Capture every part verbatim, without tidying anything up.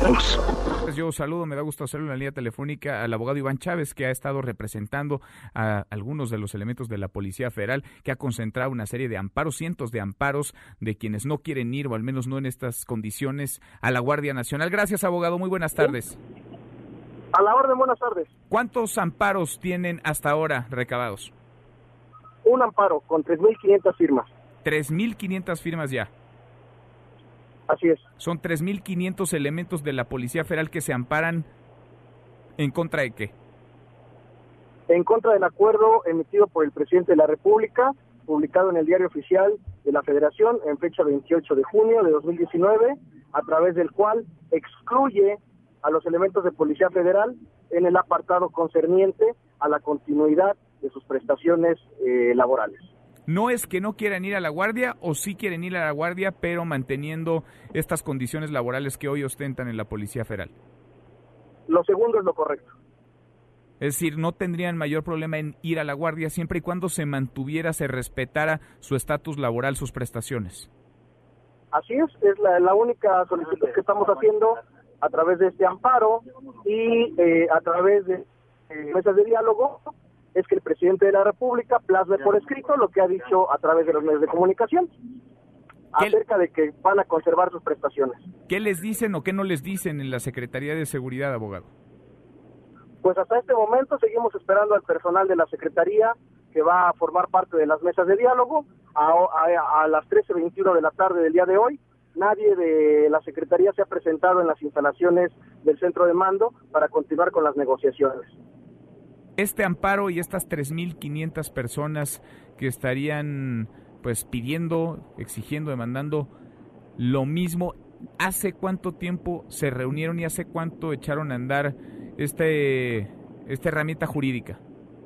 todos. Yo saludo, me da gusto hacerlo en la línea telefónica al abogado Iván Chávez, que ha estado representando a algunos de los elementos de la Policía Federal, que ha concentrado una serie de amparos, cientos de amparos de quienes no quieren ir, o al menos no en estas condiciones, a la Guardia Nacional. Gracias, abogado, muy buenas tardes. A la orden, buenas tardes. ¿Cuántos amparos tienen hasta ahora recabados? Un amparo con tres mil quinientas firmas. tres mil quinientas firmas ya. Así es. Son tres mil quinientos elementos de la Policía Federal que se amparan. ¿En contra de qué? En contra del acuerdo emitido por el presidente de la República, publicado en el Diario Oficial de la Federación en fecha veintiocho de junio de dos mil diecinueve, a través del cual excluye a los elementos de Policía Federal en el apartado concerniente a la continuidad de sus prestaciones eh, laborales. ¿No es que no quieran ir a la Guardia o sí quieren ir a la Guardia, pero manteniendo estas condiciones laborales que hoy ostentan en la Policía Federal? Lo segundo es lo correcto. Es decir, no tendrían mayor problema en ir a la Guardia siempre y cuando se mantuviera, se respetara su estatus laboral, sus prestaciones. Así es, es la, la única solicitud que estamos haciendo a través de este amparo y eh, a través de eh, mesas de diálogo, es que el presidente de la República plasme por escrito lo que ha dicho a través de los medios de comunicación acerca de que van a conservar sus prestaciones. ¿Qué les dicen o qué no les dicen en la Secretaría de Seguridad, abogado? Pues hasta este momento seguimos esperando al personal de la Secretaría que va a formar parte de las mesas de diálogo a, a, a las trece veintiuno de la tarde del día de hoy. Nadie de la Secretaría se ha presentado en las instalaciones del centro de mando para continuar con las negociaciones. Este amparo y estas tres mil quinientas personas que estarían pues pidiendo, exigiendo, demandando lo mismo, ¿hace cuánto tiempo se reunieron y hace cuánto echaron a andar este esta herramienta jurídica?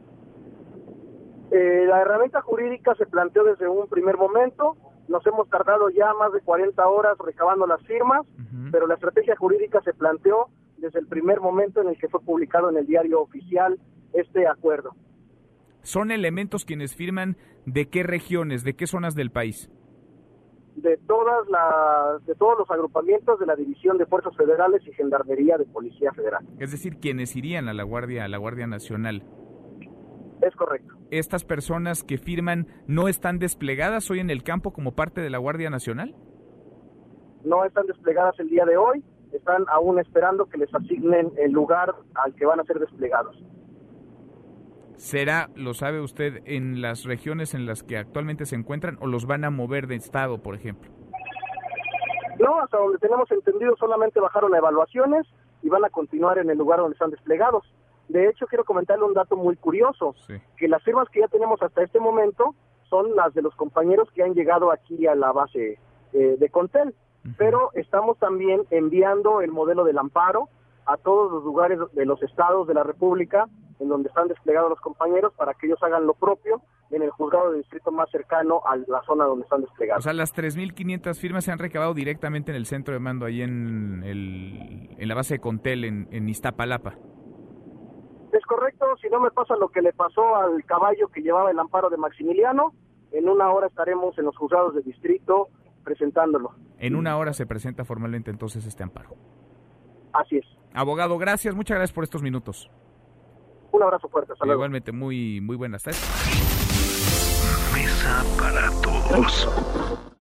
Eh, la herramienta jurídica se planteó desde un primer momento. Nos hemos tardado ya más de cuarenta horas recabando las firmas, uh-huh. pero la estrategia jurídica se planteó desde el primer momento en el que fue publicado en el Diario Oficial este acuerdo. ¿Son elementos quienes firman de qué regiones, de qué zonas del país? De todas las, de todos los agrupamientos de la División de Fuerzas Federales y Gendarmería de Policía Federal. Es decir, quienes irían a la Guardia, a la Guardia Nacional. Es correcto. ¿Estas personas que firman no están desplegadas hoy en el campo como parte de la Guardia Nacional? No están desplegadas el día de hoy, están aún esperando que les asignen el lugar al que van a ser desplegados. ¿Será, lo sabe usted, en las regiones en las que actualmente se encuentran o los van a mover de estado, por ejemplo? No, hasta donde tenemos entendido solamente bajaron evaluaciones y van a continuar en el lugar donde están desplegados. De hecho, quiero comentarle un dato muy curioso, sí. que las firmas que ya tenemos hasta este momento son las de los compañeros que han llegado aquí a la base eh, de Contel, uh-huh. pero estamos también enviando el modelo del amparo a todos los lugares de los estados de la República en donde están desplegados los compañeros para que ellos hagan lo propio en el juzgado de distrito más cercano a la zona donde están desplegados. O sea, las tres mil quinientas firmas se han recabado directamente en el centro de mando, ahí en, el, en la base de Contel, en, en Iztapalapa. Es correcto, si no me pasa lo que le pasó al caballo que llevaba el amparo de Maximiliano, en una hora estaremos en los juzgados de distrito presentándolo. En una hora se presenta formalmente entonces este amparo. Así es. Abogado, gracias, muchas gracias por estos minutos. Un abrazo fuerte, hasta luego. Igualmente, muy, muy buenas tardes. Mesa para todos.